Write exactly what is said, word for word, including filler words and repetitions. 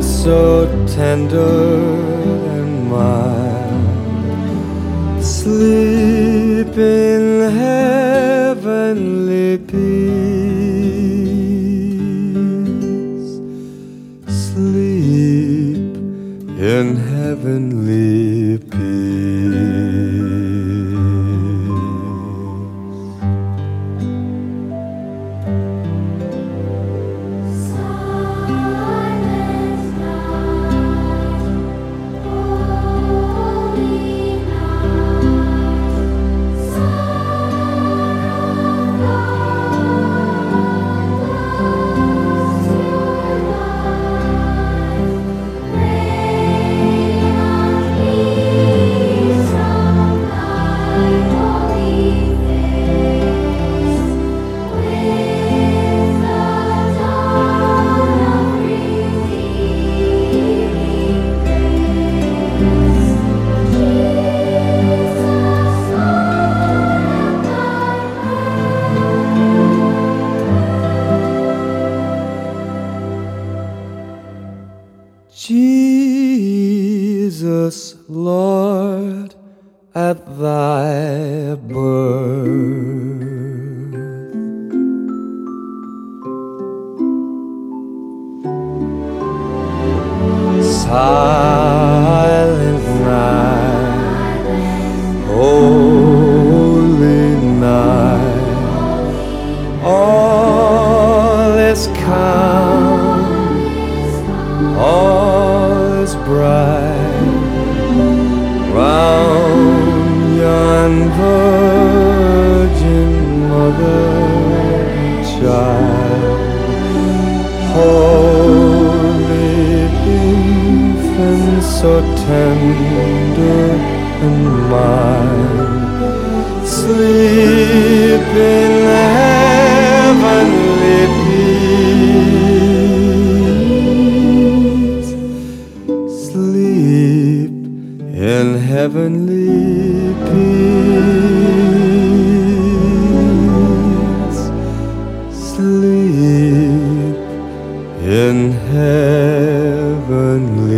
so tender and mild, sleep in heavenly peace, sleep in heavenly peace. Jesus, Lord, at thy birth, silent night, holy night, all is calm, all is bright round yon virgin mother and child. Holy infant, so tender and mild, sleep in heavenly peace, sleep in heavenly peace, sleep in heavenly